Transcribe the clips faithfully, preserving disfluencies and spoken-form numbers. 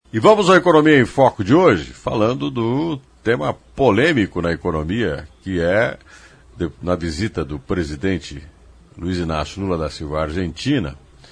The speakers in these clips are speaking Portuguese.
E vamos à Economia em Foco de hoje, falando do tema polêmico na economia, que é, de, na visita do presidente Luiz Inácio Lula da Silva à Argentina,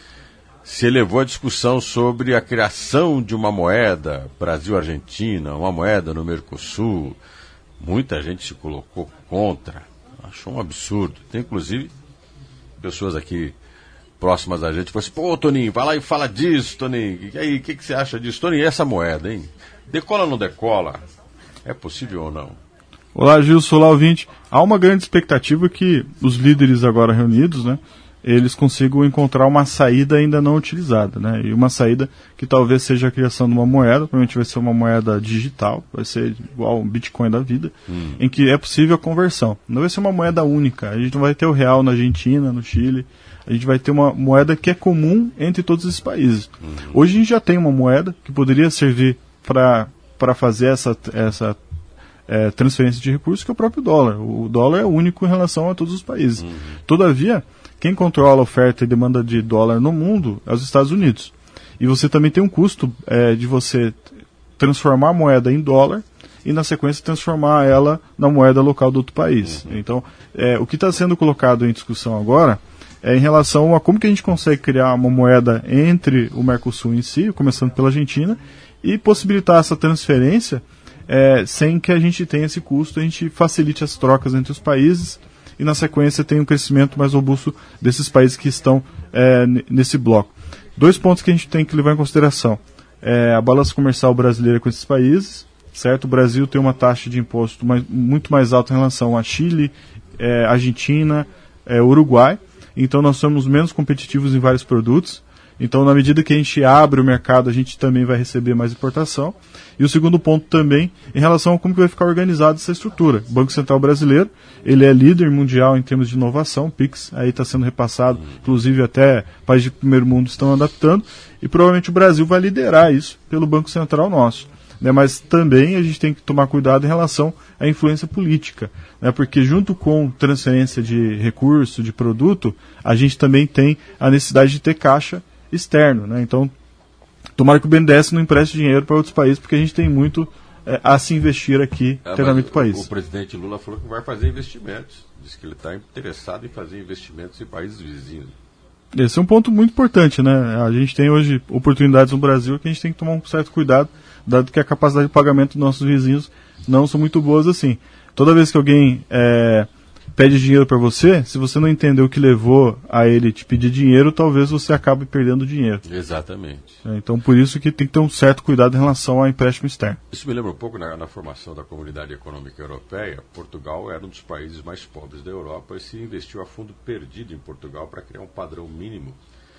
se elevou a discussão sobre a criação de uma moeda Brasil-Argentina, uma moeda no Mercosul. Muita gente se colocou contra, achou um absurdo. Tem, inclusive, pessoas aqui próximas da gente, falou assim, pô, Toninho, vai lá e fala disso, Toninho, e aí, o que, que você acha disso? Toninho, e essa moeda, hein? Decola ou não decola? É possível ou não? Olá, Gilson, olá, ouvinte. Há uma grande expectativa que os líderes agora reunidos, né, eles consigam encontrar uma saída ainda não utilizada, né, e uma saída que talvez seja a criação de uma moeda, provavelmente vai ser uma moeda digital, vai ser igual um Bitcoin da vida, hum. em que é possível a conversão. Não vai ser uma moeda única, a gente não vai ter o real na Argentina, no Chile, a gente vai ter uma moeda que é comum entre todos esses países. Uhum. Hoje a gente já tem uma moeda que poderia servir para fazer essa, essa é, transferência de recursos, que é o próprio dólar. O dólar é único em relação a todos os países. Uhum. Todavia, quem controla a oferta e demanda de dólar no mundo é os Estados Unidos. E você também tem um custo é, de você transformar a moeda em dólar e, na sequência, transformar ela na moeda local do outro país. Uhum. Então, é, o que está sendo colocado em discussão agora é em relação a como que a gente consegue criar uma moeda entre o Mercosul em si, começando pela Argentina, e possibilitar essa transferência é, sem que a gente tenha esse custo, a gente facilite as trocas entre os países e, na sequência, tenha um crescimento mais robusto desses países que estão é, nesse bloco. Dois pontos que a gente tem que levar em consideração. É a balança comercial brasileira com esses países, certo? O Brasil tem uma taxa de imposto mais, muito mais alta em relação a Chile, é, Argentina, é, Uruguai. Então nós somos menos competitivos em vários produtos. Então, na medida que a gente abre o mercado, a gente também vai receber mais importação. E o segundo ponto também, em relação a como que vai ficar organizada essa estrutura. O Banco Central Brasileiro, ele é líder mundial em termos de inovação, o Pix, aí está sendo repassado, inclusive até países de primeiro mundo estão adaptando, e provavelmente o Brasil vai liderar isso pelo Banco Central nosso. Né, mas também a gente tem que tomar cuidado em relação à influência política, né, porque junto com transferência de recurso, de produto, a gente também tem a necessidade de ter caixa externo. Né, então, tomara que o B N D E S não empreste dinheiro para outros países, porque a gente tem muito é, a se investir aqui é, internamente no país. O presidente Lula falou que vai fazer investimentos, diz que ele está interessado em fazer investimentos em países vizinhos. Esse é um ponto muito importante, né? A gente tem hoje oportunidades no Brasil que a gente tem que tomar um certo cuidado, dado que a capacidade de pagamento dos nossos vizinhos não são muito boas assim. Toda vez que alguém é, pede dinheiro para você, se você não entender o que levou a ele te pedir dinheiro, talvez você acabe perdendo dinheiro. Exatamente. É, então, por isso que tem que ter um certo cuidado em relação ao empréstimo externo. Isso me lembra um pouco na, na formação da Comunidade Econômica Europeia. Portugal era um dos países mais pobres da Europa e se investiu a fundo perdido em Portugal para criar um padrão mínimo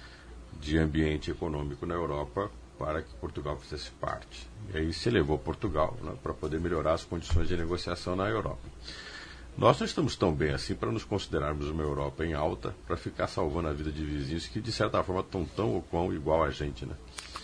de ambiente econômico na Europa para que Portugal fizesse parte. E aí se elevou Portugal, né, para poder melhorar as condições de negociação na Europa. Nós não estamos tão bem assim para nos considerarmos uma Europa em alta, para ficar salvando a vida de vizinhos que, de certa forma, estão tão ou quão igual a gente. Né?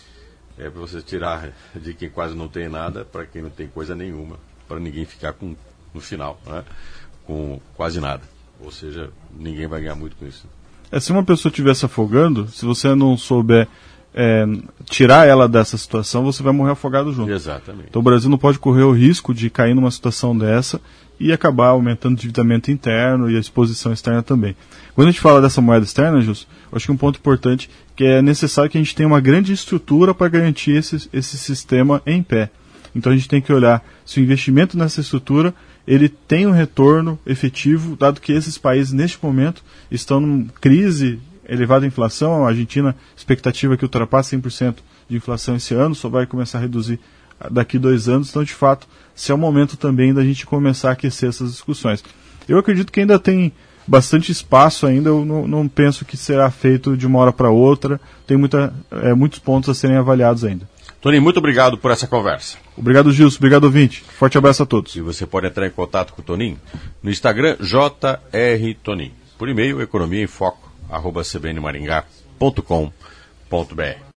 É para você tirar de quem quase não tem nada para quem não tem coisa nenhuma, para ninguém ficar com, no final, né, com quase nada. Ou seja, ninguém vai ganhar muito com isso. É, se uma pessoa estiver se afogando, se você não souber É, tirar ela dessa situação, você vai morrer afogado junto. Exatamente. Então o Brasil não pode correr o risco de cair numa situação dessa e acabar aumentando o endividamento interno e a exposição externa também. Quando a gente fala dessa moeda externa, Jus, eu acho que um ponto importante que é necessário que a gente tenha uma grande estrutura para garantir esse, esse sistema em pé. Então a gente tem que olhar se o investimento nessa estrutura ele tem um retorno efetivo, dado que esses países neste momento estão numa crise, elevada inflação. A Argentina, expectativa que ultrapasse cem por cento de inflação esse ano, só vai começar a reduzir daqui a dois anos. Então, de fato, esse é o momento também da gente começar a aquecer essas discussões. Eu acredito que ainda tem bastante espaço ainda, eu não, não penso que será feito de uma hora para outra, tem muita, é, muitos pontos a serem avaliados ainda. Toninho, muito obrigado por essa conversa. Obrigado, Gilson. Obrigado, ouvinte. Forte abraço a todos. E você pode entrar em contato com o Toninho no Instagram, J R Toninho. Por e-mail, economia em foco, arroba c b n maringá ponto com ponto b r.